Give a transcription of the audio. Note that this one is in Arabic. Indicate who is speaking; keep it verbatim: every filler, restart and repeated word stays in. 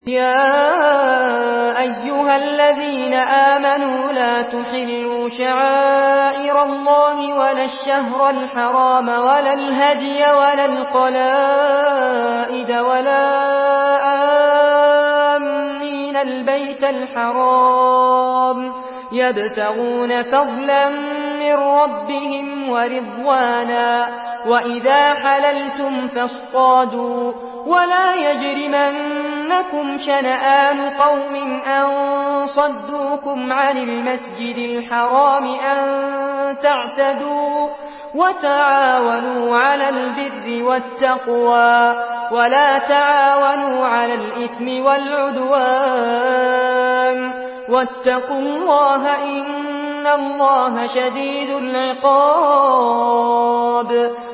Speaker 1: يا أيها الذين آمنوا لا تحلوا شعائر الله ولا الشهر الحرام ولا الهدي ولا القلائد ولا آمين البيت الحرام يبتغون فضلا من ربهم ورضوانا وإذا حللتم فاصطادوا ولا يجرمنكم شنآن قوم أن صدوكم عن المسجد الحرام أن تعتدوا وتعاونوا على البر والتقوى ولا تعاونوا على الإثم والعدوان واتقوا الله إن الله شديد العقاب